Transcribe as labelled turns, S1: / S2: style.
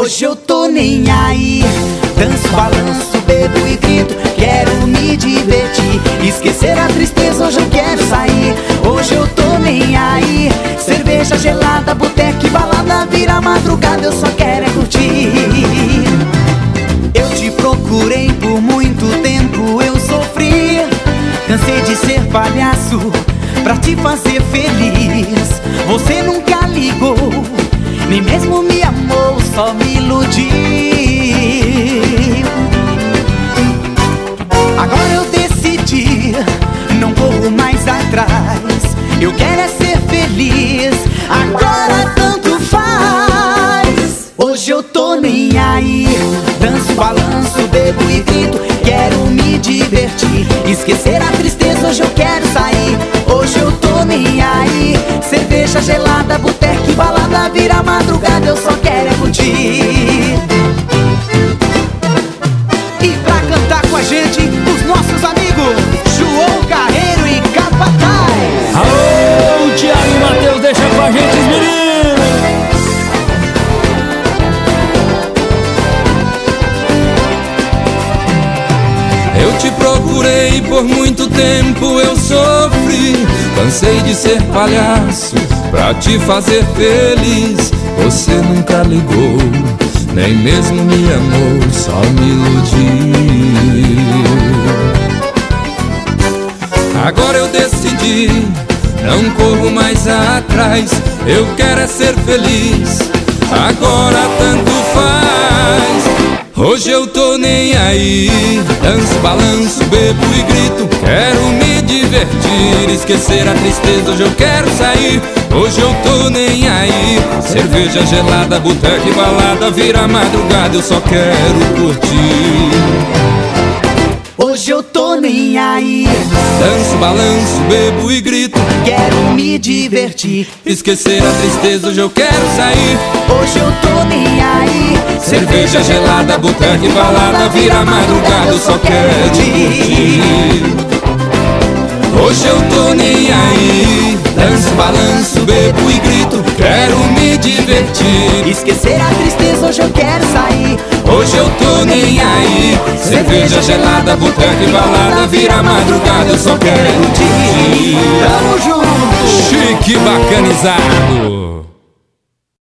S1: Hoje eu tô nem aí, danço, balanço, bebo e grito. Quero me divertir, esquecer a tristeza, hoje eu quero sair. Hoje eu tô nem aí, cerveja gelada, boteca e balada. Vira madrugada, eu só quero é curtir. Eu te procurei por muito tempo, eu sofri. Cansei de ser palhaço pra te fazer feliz. Você nunca ligou, nem mesmo me amou, só me iludiu. Agora eu decidi, não corro mais atrás. Eu quero é ser feliz, agora tanto faz. Hoje eu tô nem aí, danço, balanço, bebo e grito. Quero me divertir, esquecer a tristeza, hoje eu quero sair. Hoje eu tô nem aí, cerveja gelada, boteca e balada. Vira madrugada, eu só quero é curtir. E pra cantar com a gente, os nossos amigos João Carreiro e Capataz.
S2: Alô, Thiago e Matheus, deixa com a gente os meninos.
S3: Eu te procurei por muito tempo, eu sofri. Cansei de ser palhaço pra te fazer feliz. Você nunca ligou, nem mesmo me amou, só me iludiu. Agora eu decidi, não corro mais atrás. Eu quero é ser feliz, agora tanto faz. Hoje eu tô nem aí, danço, balanço, bebo e grito. Quero me divertir, esquecer a tristeza, hoje eu quero sair. Hoje eu tô nem aí, cerveja gelada, boteca e balada. Vira madrugada, eu só quero curtir.
S1: Hoje eu tô nem aí,
S3: danço, balanço, bebo e grito.
S1: quero me divertir,
S3: esquecer a tristeza, hoje eu quero sair.
S1: hoje eu tô nem aí,
S3: cerveja gelada, boteca e balada. Vira madrugada, eu só quero curtir. Hoje eu tô nem aí, danço, balanço, bebo e grito. Quero me divertir,
S1: esquecer a tristeza, hoje eu quero sair.
S3: hoje eu tô nem aí, cerveja gelada, boteca e balada. Vira madrugada, eu só quero curtir.
S1: Tamo junto.
S3: Chique bacanizado.